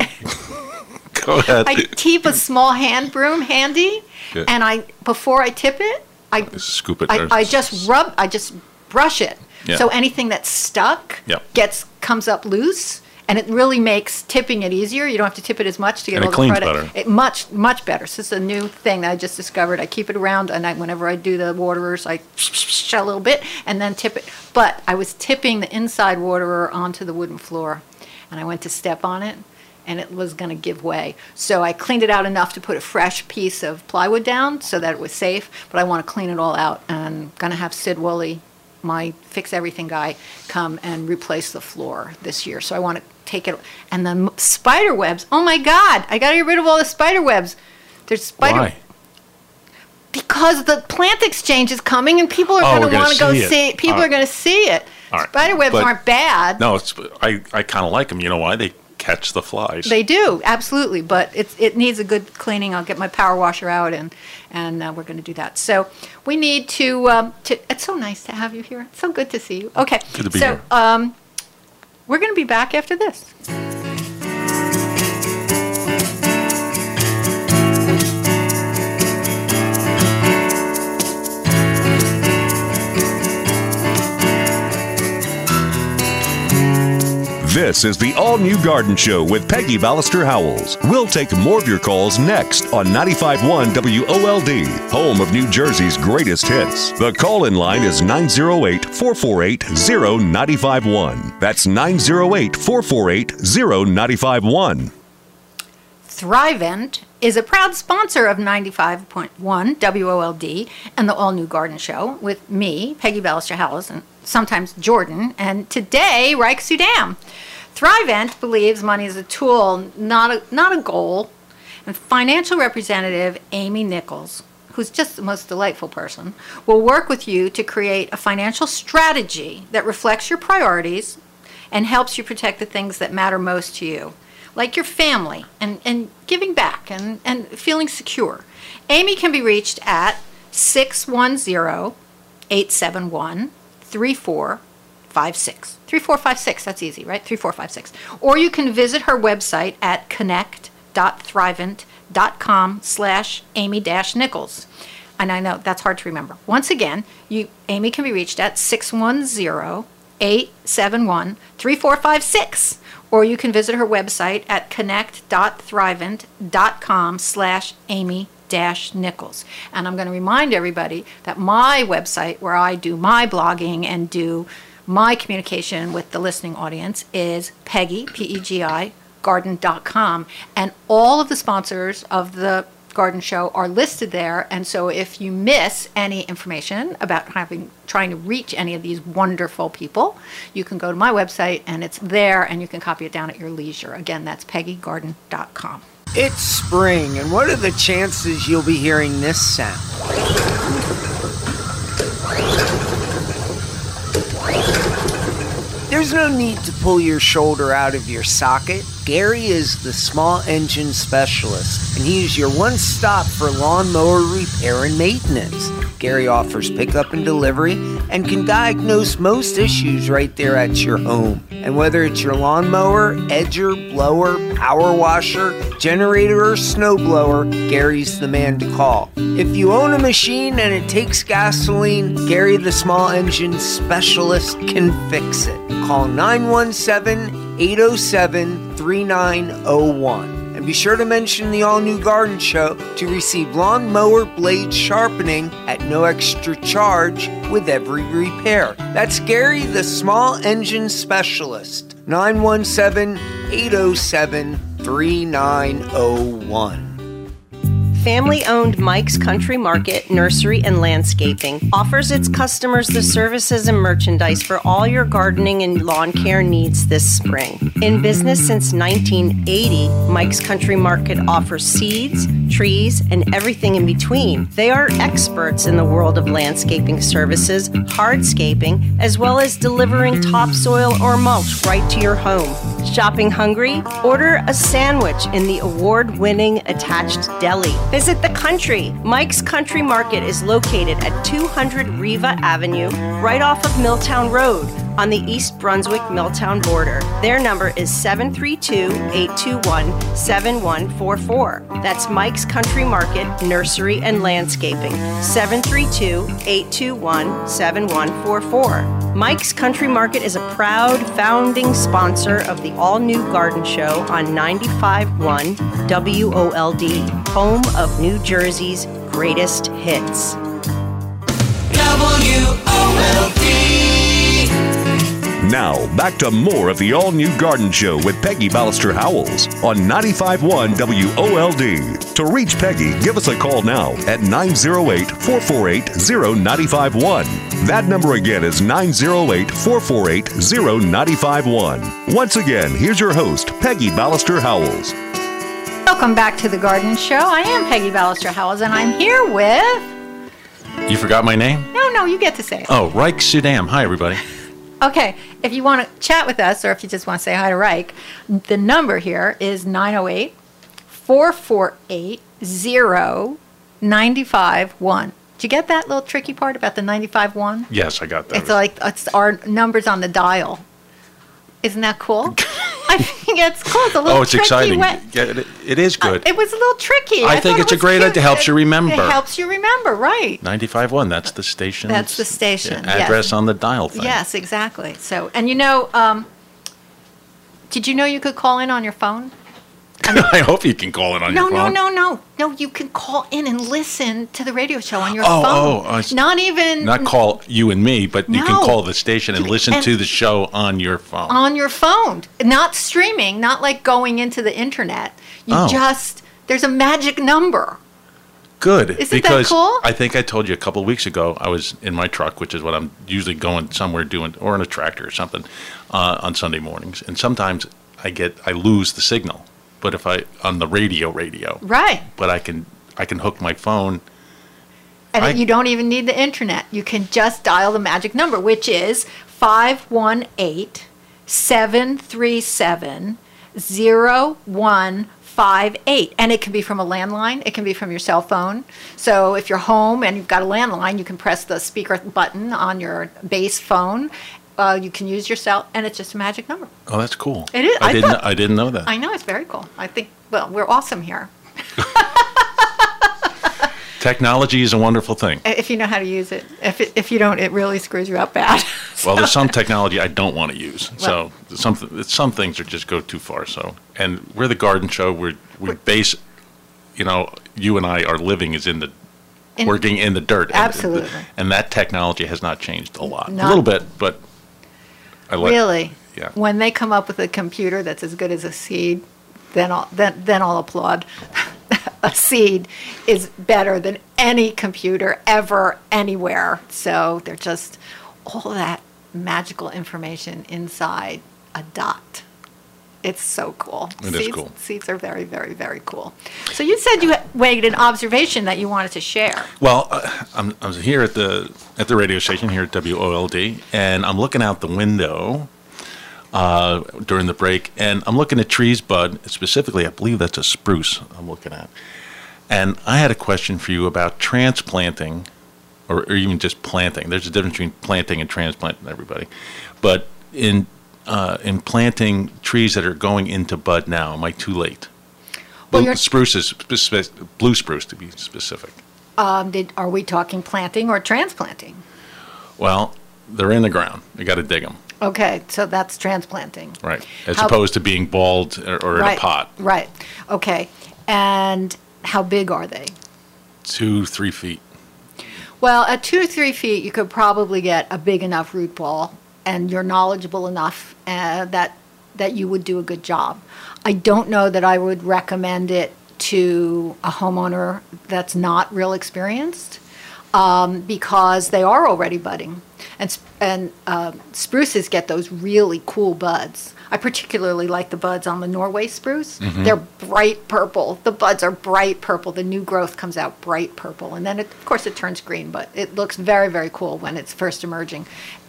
Go ahead. I keep a small hand broom handy, and before I tip it, I scoop it. I just brush it. Yeah. So anything that's stuck comes up loose, and it really makes tipping it easier. You don't have to tip it as much to get all the product. And it cleans better. Much better. So this is a new thing that I just discovered. I keep it around, and whenever I do the waterers, I a little bit and then tip it. But I was tipping the inside waterer onto the wooden floor, and I went to step on it, and it was going to give way. So I cleaned it out enough to put a fresh piece of plywood down so that it was safe, but I want to clean it all out, and I'm going to have Sid Woolley, my Fix Everything guy, come and replace the floor this year. So I want to take it, and then spider webs. Oh my God, I got to get rid of all the spider webs. There's spider. Why? Because the plant exchange is coming, and people are going to want to go see it. People are going to see it. Right. Spider webs aren't bad. No, I kind of like them. You know why? They catch the flies. They do, absolutely. But it needs a good cleaning. I'll get my power washer out, and we're going to do that. So we need to. It's so nice to have you here. It's so good to see you. Okay. Good to be here. We're going to be back after this. This is the all-new Garden Show with Peggy Ballister Howells. We'll take more of your calls next on 95.1 WOLD, home of New Jersey's greatest hits. The call-in line is 908-448-0951. That's 908-448-0951. Thrivent is a proud sponsor of 95.1 WOLD and the all-new Garden Show with me, Peggy Ballister Howells, and sometimes Jordan, and today, Reich Sudam. Thrivent believes money is a tool, not a goal. And financial representative Amy Nichols, who's just the most delightful person, will work with you to create a financial strategy that reflects your priorities and helps you protect the things that matter most to you, like your family and giving back and feeling secure. Amy can be reached at 610-871-3456. That's easy, right? 3456. Or you can visit her website at connect.thrivent.com/Amy-Nichols. And I know that's hard to remember. Once again, Amy can be reached at 610-871-3456. Or you can visit her website at connect.thrivent.com/Amy-Nichols. And I'm going to remind everybody that my website, where I do my blogging and do my communication with the listening audience, is Peggy, P-E-G-I, garden.com. And all of the sponsors of the Garden Show are listed there. And so if you miss any information about trying to reach any of these wonderful people, you can go to my website and it's there, and you can copy it down at your leisure. Again, that's peggygarden.com. It's spring, and what are the chances you'll be hearing this sound? There's no need to pull your shoulder out of your socket. Gary is the small engine specialist, and he is your one-stop for lawnmower repair and maintenance. Gary offers pickup and delivery and can diagnose most issues right there at your home. And whether it's your lawnmower, edger, blower, power washer, generator, or snowblower, Gary's the man to call. If you own a machine and it takes gasoline, Gary the small engine specialist can fix it. Call 917-807-3901. And be sure to mention the all-new Garden Show to receive lawnmower blade sharpening at no extra charge with every repair. That's Gary, the small engine specialist. 917-807-3901. Family-owned Mike's Country Market, Nursery and Landscaping offers its customers the services and merchandise for all your gardening and lawn care needs this spring. In business since 1980, Mike's Country Market offers seeds, trees, and everything in between. They are experts in the world of landscaping services, hardscaping, as well as delivering topsoil or mulch right to your home. Shopping hungry? Order a sandwich in the award-winning Attached Deli. Visit the country. Mike's Country Market is located at 200 Riva Avenue, right off of Milltown Road, on the East Brunswick-Milltown border. Their number is 732-821-7144. That's Mike's Country Market, Nursery and Landscaping, 732-821-7144. Mike's Country Market is a proud founding sponsor of the all-new Garden Show on 95.1 WOLD, home of New Jersey's greatest hits. WOLD. Now, back to more of the all-new Garden Show with Peggy Ballister Howells on 95.1 WOLD. To reach Peggy, give us a call now at 908-448-0951. That number again is 908-448-0951. Once again, here's your host, Peggy Ballister Howells. Welcome back to the Garden Show. I am Peggy Ballister Howells, and I'm here with... You forgot my name? No, you get to say it. Oh, Reich Sudam. Hi, everybody. Okay, if you want to chat with us, or if you just want to say hi to Reich, the number here is 908-448-0951. Did you get that little tricky part about the 95.1? Yes, I got that. It's like it's our numbers on the dial. Isn't that cool? I think it's cool. It's a little it's tricky. exciting. Yeah, it is good. It was a little tricky. I think it's a great idea. It helps you remember. It helps you remember, right. 95.1, that's the station. That's the station, address yes. on the dial thing. Yes, exactly. So, and did you know you could call in on your phone? I hope you can call in on your phone. No, you can call in and listen to the radio show on your phone. Not call you and me, but you can call the station and listen and to the show on your phone. On your phone. Not streaming, not like going into the internet. There's a magic number. Good. Isn't that cool? I think I told you a couple of weeks ago, I was in my truck, which is what I'm usually going somewhere doing, or in a tractor or something, on Sunday mornings. And sometimes I lose the signal. But if on the radio, right? But I can hook my phone, and you don't even need the internet. You can just dial the magic number, which is 518-737-0158, and it can be from a landline. It can be from your cell phone. So if you're home and you've got a landline, you can press the speaker button on your base phone. You can use your cell, and it's just a magic number. Oh, that's cool. It is. I didn't know that. I know, it's very cool. I think, we're awesome here. Technology is a wonderful thing. If you know how to use it. If you don't, it really screws you up bad. Well, there's some technology I don't want to use. So some things are just go too far. So, and we're the Garden Show. We base, you and I, our living is working in the dirt. Absolutely. And that technology has not changed a lot. A little bit, but I like it. Really? Yeah. When they come up with a computer that's as good as a seed, then I'll applaud. A seed is better than any computer ever, anywhere. So they're just all that magical information inside a dot. It's so cool. It is cool. Seeds are very, very, very cool. So you said you made an observation that you wanted to share. Well, I'm here at the radio station here at WOLD, and I'm looking out the window during the break, and I'm looking at trees bud. Specifically, I believe that's a spruce I'm looking at. And I had a question for you about transplanting, or even just planting. There's a difference between planting and transplanting, everybody. But in planting trees that are going into bud now, am I too late? Blue spruce to be specific. Are we talking planting or transplanting? Well, they're in the ground. You got to dig them. Okay, so that's transplanting. Right, as opposed to being balled or in a pot. Right, okay. And how big are they? 2-3 feet. Well, at 2 to 3 feet, you could probably get a big enough root ball, and you're knowledgeable enough that you would do a good job. I don't know that I would recommend it to a homeowner that's not real experienced, because they are already budding. And spruces get those really cool buds. I particularly like the buds on the Norway spruce. Mm-hmm. They're bright purple. The buds are bright purple. The new growth comes out bright purple. And then, of course, it turns green, but it looks very, very cool when it's first emerging.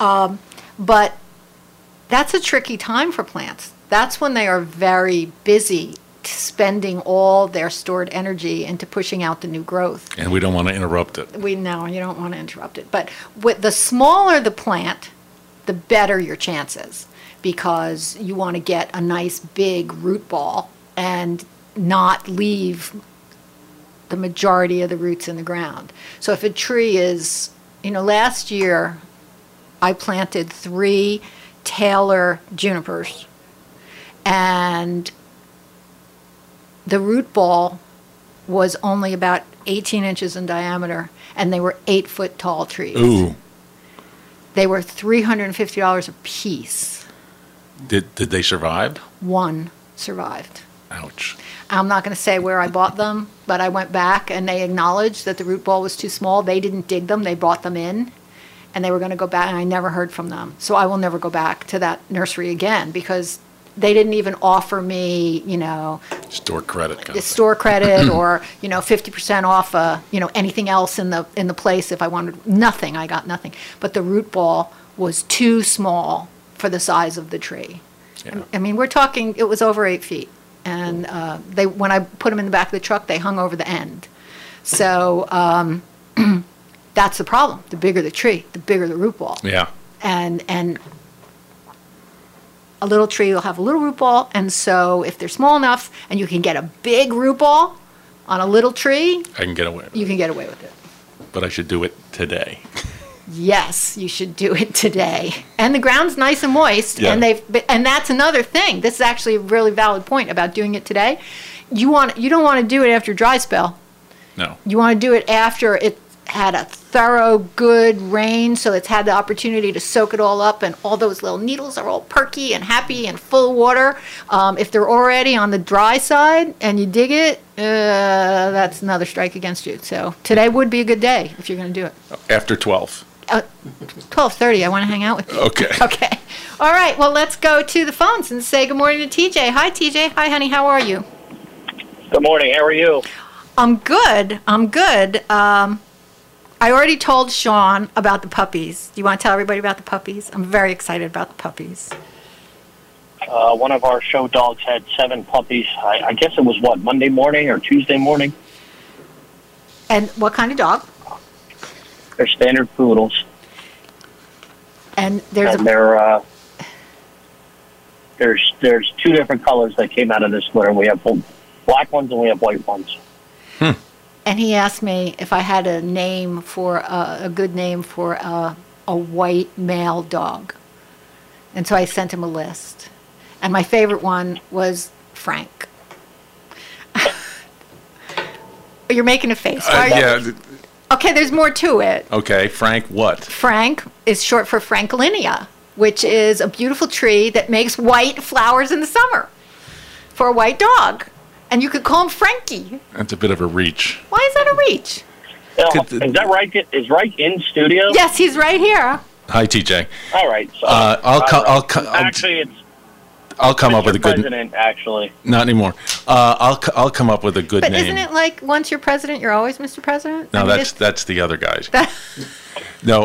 But that's a tricky time for plants. That's when they are very busy spending all their stored energy into pushing out the new growth. And we don't want to interrupt it. No, you don't want to interrupt it. But the smaller the plant, the better your chances, because you want to get a nice big root ball and not leave the majority of the roots in the ground. So if a tree is, last year I planted 3 Taylor junipers, and the root ball was only about 18 inches in diameter, and they were 8-foot tall trees. Ooh. They were $350 a piece. Did they survive? One survived. Ouch. I'm not going to say where I bought them, but I went back and they acknowledged that the root ball was too small. They didn't dig them. They brought them in, and they were going to go back, and I never heard from them. So I will never go back to that nursery again because they didn't even offer me, Store credit. Kind of store credit or, 50% off, anything else in the place if I wanted. Nothing. I got nothing. But the root ball was too small for the size of the tree. Yeah. I mean, we're talking, it was over 8 feet. And when I put them in the back of the truck, they hung over the end. So that's the problem. The bigger the tree, the bigger the root ball. Yeah. And a little tree will have a little root ball. And so if they're small enough and you can get a big root ball on a little tree, I can get away with it. you can get away with it. But I should do it today. Yes, you should do it today. And the ground's nice and moist, Yeah. and that's another thing. This is actually a really valid point about doing it today. You don't want to do it after dry spell. No. You want to do it after it had a thorough, good rain, so it's had the opportunity to soak it all up, and all those little needles are all perky and happy and full of water. If they're already on the dry side and you dig it, that's another strike against you. So today would be a good day if you're going to do it. After 12. 12:30. I want to hang out with you. Okay. Okay. All right. Well, let's go to the phones and say good morning to TJ. Hi, TJ. Hi, honey. How are you? Good morning. How are you? I'm good. I already told Sean about the puppies. Do you want to tell everybody about the puppies? I'm very excited about the puppies. One of our show dogs had 7 puppies. I guess it was, Monday morning or Tuesday morning? And what kind of dog? They're standard poodles. And there's And there's 2 different colors that came out of this litter. We have black ones and we have white ones. And he asked me if I had a name for a good name for a white male dog. And so I sent him a list. And my favorite one was Frank. You're making a face. Why are you- Okay, there's more to it. Okay, Frank what? Frank is short for Franklinia, which is a beautiful tree that makes white flowers in the summer for a white dog. And you could call him Frankie. That's a bit of a reach. Why is that a reach? Is that right? Is Reich in studio? Yes, he's right here. Hi, TJ. All right. So, actually, I'll come up Mr. with a good. President, actually. Not anymore. I'll come up with a good But name. isn't it like once you're president, you're always Mr. President? No, I mean, that's the other guys. No,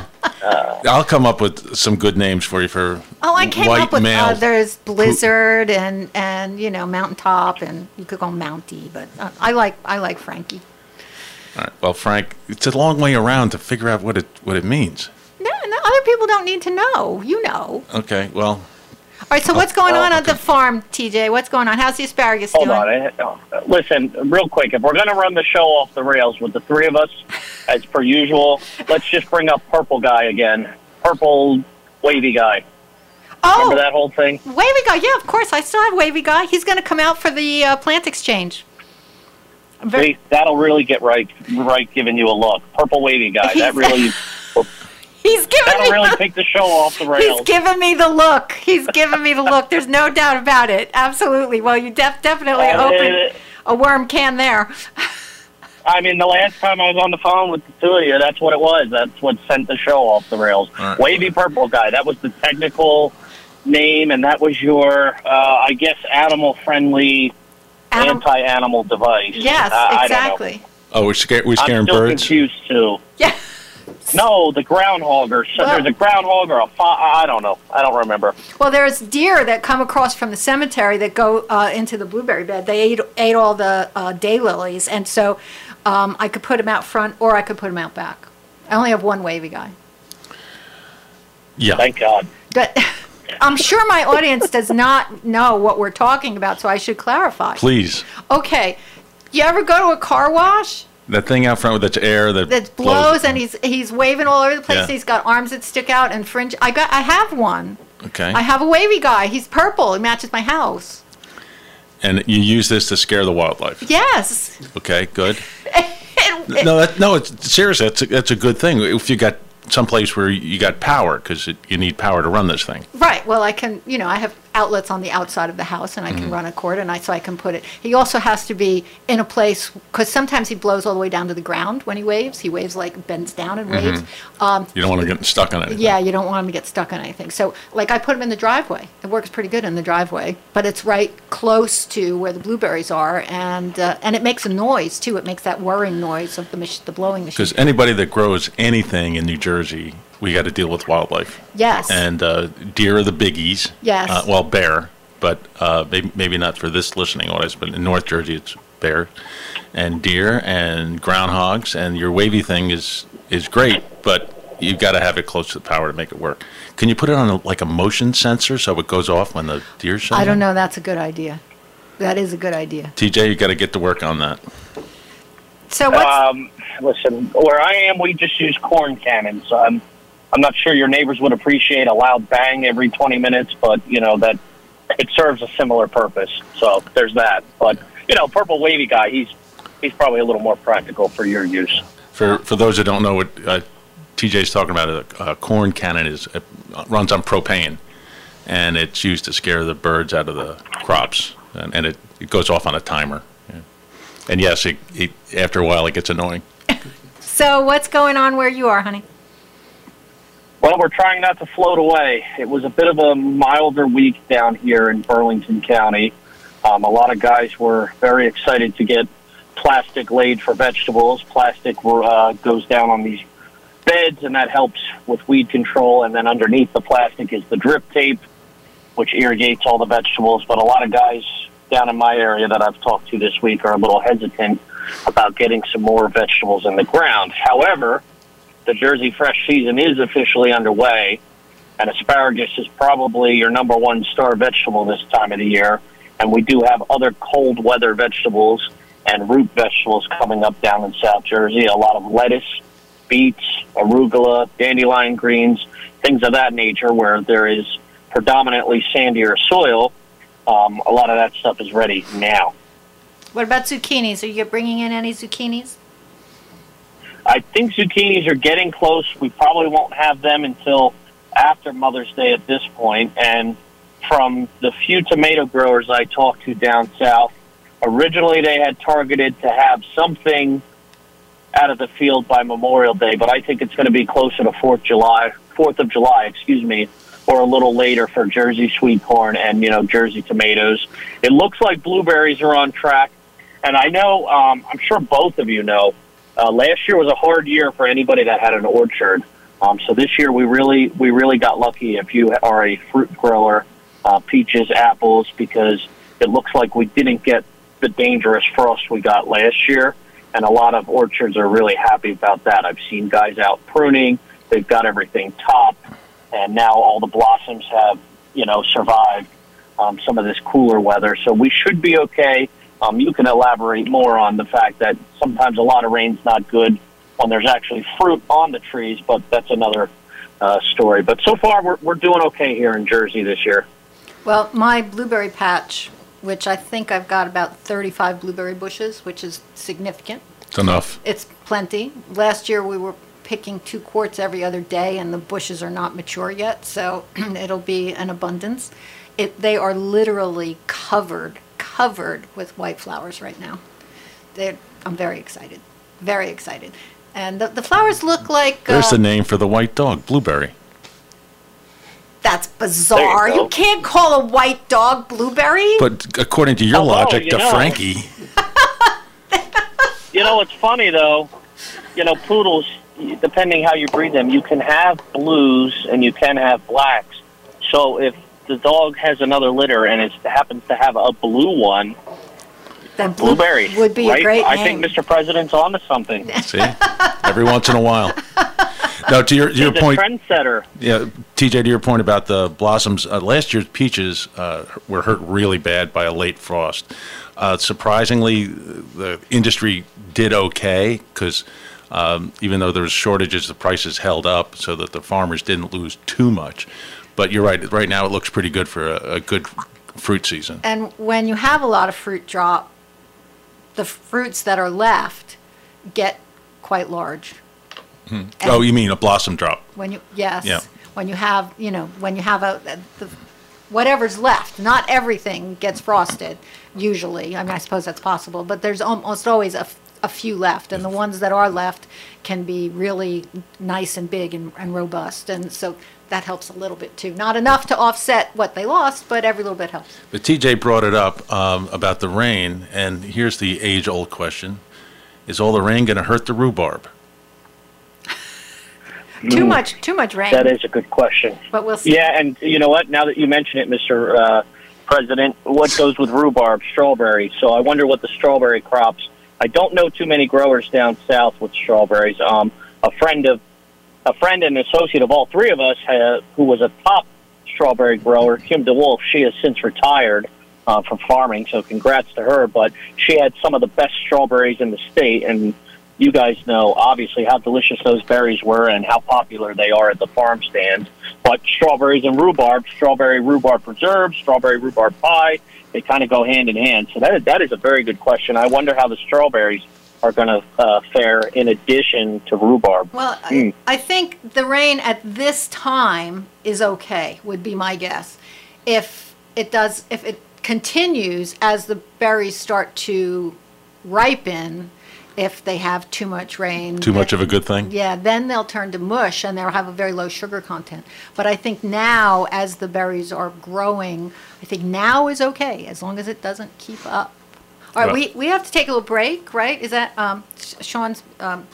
I'll come up with some good names for you for I came white up with male. there's Blizzard and Mountaintop, and you could go Mountie, but I like Frankie. All right. Well, Frank, it's a long way around to figure out what it means. No, other people don't need to know. You know. Okay. Well. All right, so what's going on at the farm, TJ? What's going on? How's the asparagus doing? Hold on. Listen, real quick. If we're going to run the show off the rails with the 3 of us, as per usual, let's just bring up Purple Guy again. Purple Wavy Guy. Oh, remember that whole thing? Wavy Guy. Yeah, of course. I still have Wavy Guy. He's going to come out for the plant exchange. See, that'll really get right giving you a look. Purple Wavy Guy. That really... He's giving That'll me really the, take the show off the rails. He's giving me the look. He's giving me the look. There's no doubt about it. Absolutely. Well, you definitely opened a worm can there. I mean, the last time I was on the phone with the 2 of you, that's what it was. That's what sent the show off the rails. Right. Wavy Purple Guy. That was the technical name, and that was your, I guess, animal-friendly, anti-animal device. Yes, exactly. I don't know. Oh, we're scaring I'm still birds? confused, too. Yeah. No, the groundhogger. So there's a groundhog or I don't know. I don't remember. Well, there's deer that come across from the cemetery that go into the blueberry bed. They ate all the daylilies, and so I could put them out front or I could put them out back. I only have one Wavy Guy. Yeah. Thank God. But I'm sure my audience does not know what we're talking about, so I should clarify. Please. Okay. You ever go to a car wash? That thing out front with that air that blows and he's waving all over the place. Yeah. He's got arms that stick out and fringe. I have one. Okay. I have a Wavy Guy. He's purple. He matches my house. And you use this to scare the wildlife. Yes. Okay, good. No, it's seriously. That's a good thing. If you got someplace where you got power, because you need power to run this thing. Right. Well, I can, I have outlets on the outside of the house, and I can run a cord, and so I can put it. He also has to be in a place, because sometimes he blows all the way down to the ground when he waves. He waves like bends down and waves. You don't want to get stuck on anything. Yeah, you don't want him to get stuck on anything. So, like, I put him in the driveway. It works pretty good in the driveway, but it's right close to where the blueberries are, and it makes a noise too. It makes that whirring noise of the blowing machine. Because anybody that grows anything in New Jersey, we got to deal with wildlife. Yes. And deer are the biggies. Yes. Well, bear, but maybe not for this listening audience, but in North Jersey it's bear and deer and groundhogs, and your wavy thing is great, but you've got to have it close to the power to make it work. Can you put it on a motion sensor so it goes off when the deer shows I don't up? know. That's a good idea. That is a good idea. TJ, you got to get to work on that. So what's... Listen, where I am, we just use corn cannons. I'm not sure your neighbors would appreciate a loud bang every 20 minutes, but, that it serves a similar purpose. So there's that. But, Purple Wavy guy, he's probably a little more practical for your use. For those that don't know what TJ's talking about, a corn cannon runs on propane, and it's used to scare the birds out of the crops, and it goes off on a timer. Yeah. And yes, after a while it gets annoying. So what's going on where you are, honey? Well, we're trying not to float away. It was a bit of a milder week down here in Burlington County. A lot of guys were very excited to get plastic laid for vegetables. Plastic goes down on these beds, and that helps with weed control. And then underneath the plastic is the drip tape, which irrigates all the vegetables. But a lot of guys down in my area that I've talked to this week are a little hesitant about getting some more vegetables in the ground. However, the Jersey Fresh season is officially underway, and asparagus is probably your number one star vegetable this time of the year. And we do have other cold weather vegetables and root vegetables coming up down in South Jersey. A lot of lettuce, beets, arugula, dandelion greens, things of that nature where there is predominantly sandier soil. A lot of that stuff is ready now. What about zucchinis? Are you bringing in any zucchinis? I think zucchinis are getting close. We probably won't have them until after Mother's Day at this point. And from the few tomato growers I talked to down south, originally they had targeted to have something out of the field by Memorial Day, but I think it's going to be closer to 4th of July, or a little later for Jersey sweet corn and, Jersey tomatoes. It looks like blueberries are on track. And I know, I'm sure both of you know, last year was a hard year for anybody that had an orchard. So this year we really got lucky if you are a fruit grower, peaches, apples, because it looks like we didn't get the dangerous frost we got last year. And a lot of orchards are really happy about that. I've seen guys out pruning. They've got everything topped. And now all the blossoms have, survived some of this cooler weather. So we should be okay. You can elaborate more on the fact that sometimes a lot of rain's not good when there's actually fruit on the trees, but that's another story. But so far, we're doing okay here in Jersey this year. Well, my blueberry patch, which I think I've got about 35 blueberry bushes, which is significant. It's enough. It's plenty. Last year we were picking 2 quarts every other day, and the bushes are not mature yet, so it'll be an abundance. They are literally covered with white flowers right now. I'm very excited, very excited. And the flowers look like... There's the name for the white dog, Blueberry. That's bizarre. You can't call a white dog Blueberry. But according to your logic, Frankie... It's funny, though. Poodles, depending how you breed them, you can have blues and you can have blacks. So if the dog has another litter and it happens to have a blue one, then Blueberry would be right? a great name. I think Mr. President's on to something. See? Every once in a while. No, to your point, trendsetter. Yeah, TJ, to your point about the blossoms, last year's peaches were hurt really bad by a late frost. Surprisingly, the industry did okay because even though there was shortages, the prices held up so that the farmers didn't lose too much. But you're right. Right now, it looks pretty good for a good fruit season. And when you have a lot of fruit drop, the fruits that are left get quite large. Oh, you mean a blossom drop? Yes. Yeah. When you have, whatever's left. Not everything gets frosted, usually. I mean, I suppose that's possible, but there's almost always a few left, and the ones that are left can be really nice and big and robust, and so that helps a little bit too. Not enough to offset what they lost, but every little bit helps. But TJ brought it up about the rain, and here's the age-old question. Is all the rain going to hurt the rhubarb? Too much rain. That is a good question. But we'll see. Yeah, and you know what? Now that you mention it, Mr. President, what goes with rhubarb? Strawberries. So I wonder what the strawberry crops. I don't know too many growers down south with strawberries. A friend and associate of all three of us, who was a top strawberry grower, Kim DeWolf. She has since retired from farming, so congrats to her. But she had some of the best strawberries in the state, and you guys know, obviously, how delicious those berries were and how popular they are at the farm stands. But strawberries and rhubarb, strawberry rhubarb preserve, strawberry rhubarb pie, they kind of go hand in hand. So that is a very good question. I wonder how the strawberries are going to fare in addition to rhubarb. Well, I think the rain at this time is okay, would be my guess. If it continues as the berries start to ripen, if they have too much rain. Too much of a good thing? Yeah, then they'll turn to mush and they'll have a very low sugar content. But I think now, as the berries are growing, I think now is okay, as long as it doesn't keep up. All right, we have to take a little break, right? Is that, Sean's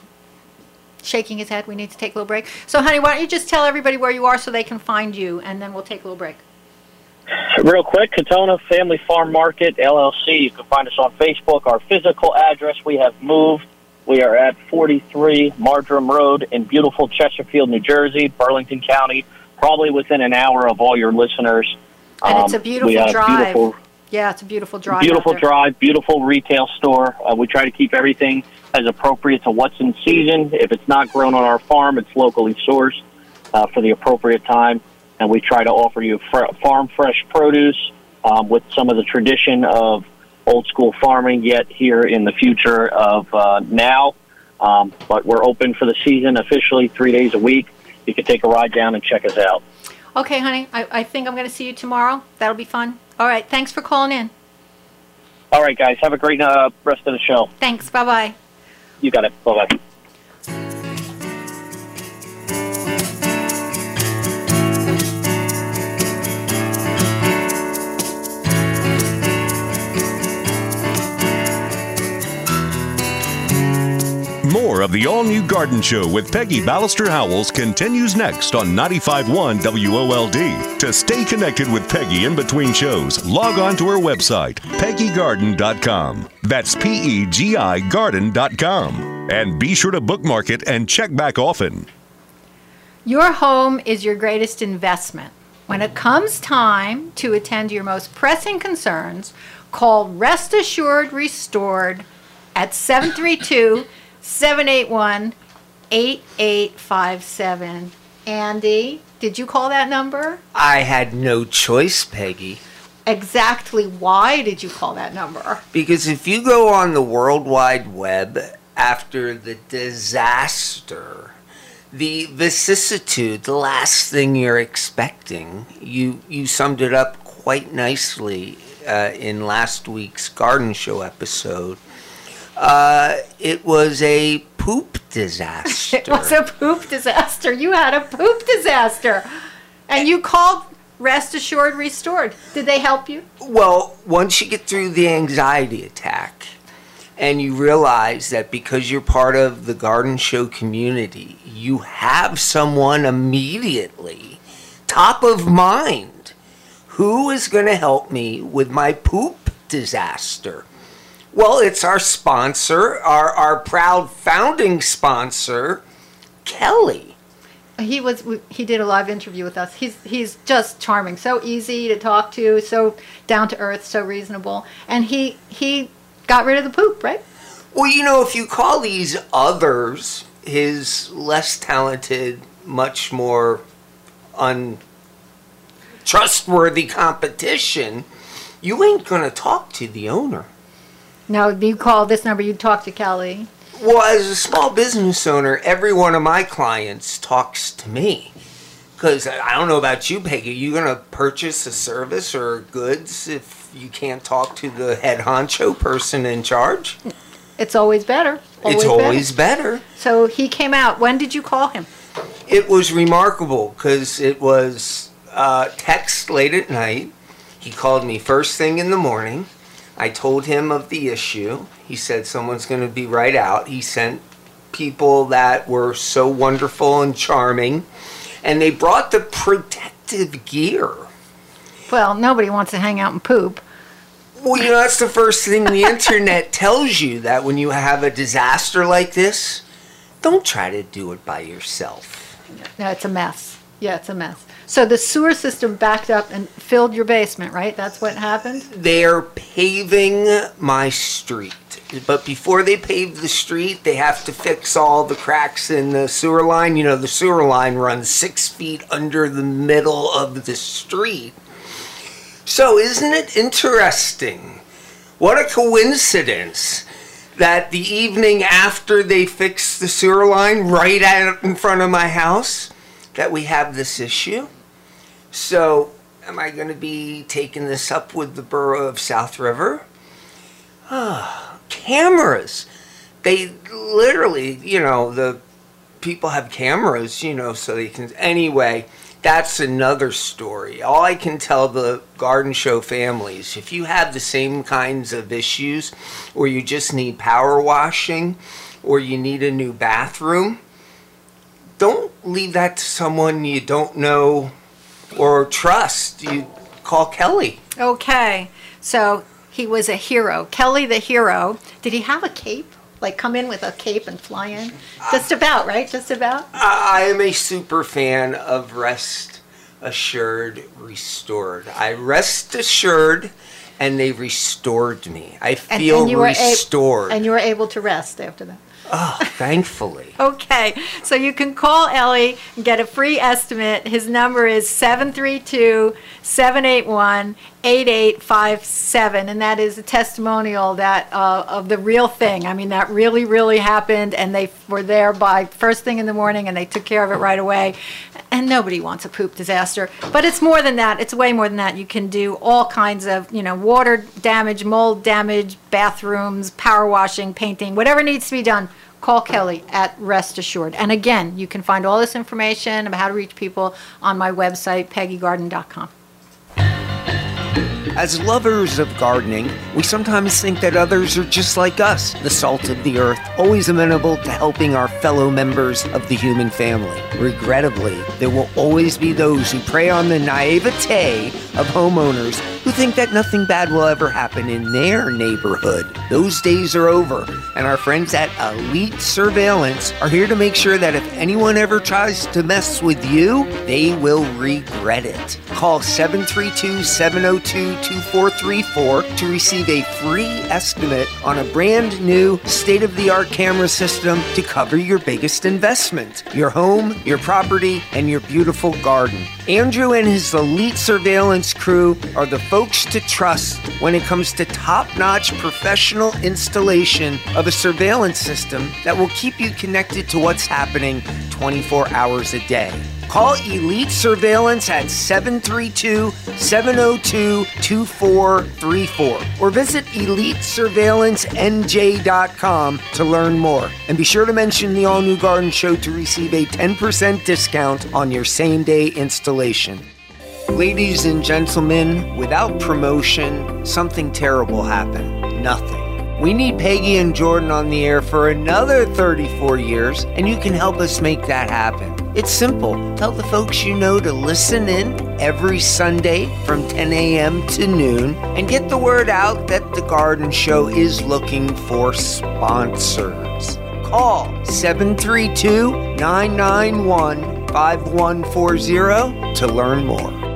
shaking his head, we need to take a little break. So, honey, why don't you just tell everybody where you are so they can find you, and then we'll take a little break. Real quick, Katona Family Farm Market, LLC. You can find us on Facebook. Our physical address, we have moved. We are at 43 Marjoram Road in beautiful Chesterfield, New Jersey, Burlington County, probably within an hour of all your listeners. And it's a beautiful drive. Yeah, it's a beautiful drive. Beautiful drive, beautiful retail store. We try to keep everything as appropriate to what's in season. If it's not grown on our farm, it's locally sourced for the appropriate time. And we try to offer you farm fresh produce with some of the tradition of old school farming, yet here in the future of now. But we're open for the season officially 3 days a week. You can take a ride down and check us out. Okay, honey. I think I'm going to see you tomorrow. That'll be fun. All right. Thanks for calling in. All right, guys. Have a great rest of the show. Thanks. Bye-bye. You got it. Bye-bye. More of the all-new Garden Show with Peggy Ballister Howells continues next on 95.1 WOLD. To stay connected with Peggy in between shows, log on to her website, peggygarden.com. That's P-E-G-I garden.com. And be sure to bookmark it and check back often. Your home is your greatest investment. When it comes time to attend to your most pressing concerns, call Rest Assured Restored at 732-781-8857. Andy, did you call that number? I had no choice, Peggy. Exactly why did you call that number? Because if you go on the World Wide Web after the disaster, the vicissitude, the last thing you're expecting, you summed it up quite nicely in last week's Garden Show episode. It was a poop disaster. It was a poop disaster. You had a poop disaster. And you called Rest Assured Restored. Did they help you? Well, once you get through the anxiety attack and you realize that because you're part of the Garden Show community, you have someone immediately, top of mind, who is going to help me with my poop disaster. Well, it's our sponsor, our proud founding sponsor, Kelly. He did a live interview with us. He's just charming, so easy to talk to, so down to earth, so reasonable. And he got rid of the poop, right? Well, you know, if you call these others, his less talented, much more untrustworthy competition, you ain't going to talk to the owner. Now, you call this number, you talk to Kelly. Well, as a small business owner, every one of my clients talks to me. Because I don't know about you, Peggy. Are you going to purchase a service or goods if you can't talk to the head honcho person in charge? It's always better. It's always better. So he came out. When did you call him? It was remarkable because it was text late at night. He called me first thing in the morning. I told him of the issue. He said someone's going to be right out. He sent people that were so wonderful and charming. And they brought the protective gear. Well, nobody wants to hang out and poop. Well, you know, that's the first thing the internet tells you, that when you have a disaster like this, don't try to do it by yourself. No, it's a mess. Yeah, it's a mess. So the sewer system backed up and filled your basement, right? That's what happened? They're paving my street. But before they pave the street, they have to fix all the cracks in the sewer line. You know, the sewer line runs 6 feet under the middle of the street. So isn't it interesting? What a coincidence that the evening after they fix the sewer line right out in front of my house, that we have this issue. So am I going to be taking this up with the borough of South River? Cameras. They literally, you know, the people have cameras, you know, so they can... Anyway, that's another story. All I can tell the garden show families, if you have the same kinds of issues, or you just need power washing, or you need a new bathroom, don't leave that to someone you don't know or trust. You call Kelly. Okay. So he was a hero. Kelly the hero. Did he have a cape? Like come in with a cape and fly in? Just about, right? Just about? I am a super fan of Rest Assured Restored. I rest assured and they restored me. I feel restored. And you were able to rest after that. Oh, thankfully. Okay, so you can call Ellie and get a free estimate. His number is 732-781-8857, and that is a testimonial that of the real thing. I mean, that really, really happened, and they were there by first thing in the morning, and they took care of it right away. And nobody wants a poop disaster, but it's more than that. It's way more than that. You can do all kinds of, you know, water damage, mold damage, bathrooms, power washing, painting, whatever needs to be done. Call Kelly at Rest Assured. And again, you can find all this information about how to reach people on my website, peggygarden.com. As lovers of gardening, we sometimes think that others are just like us, the salt of the earth, always amenable to helping our fellow members of the human family. Regrettably, there will always be those who prey on the naivete of homeowners who think that nothing bad will ever happen in their neighborhood. Those days are over, and our friends at Elite Surveillance are here to make sure that if anyone ever tries to mess with you, they will regret it. Call 732-702-2434 to receive a free estimate on a brand new state-of-the-art camera system to cover your biggest investment, your home, your property, and your beautiful garden. Andrew and his Elite Surveillance crew are the folks to trust when it comes to top-notch professional installation of a surveillance system that will keep you connected to what's happening 24 hours a day. Call Elite Surveillance at 732-702-2434 or visit EliteSurveillanceNJ.com to learn more. And be sure to mention the All New Garden Show to receive a 10% discount on your same-day installation. Ladies and gentlemen, without promotion, something terrible happened. Nothing. We need Peggy and Jordan on the air for another 34 years, and you can help us make that happen. It's simple. Tell the folks you know to listen in every Sunday from 10 a.m. to noon and get the word out that the Garden Show is looking for sponsors. Call 732-991-5140 to learn more.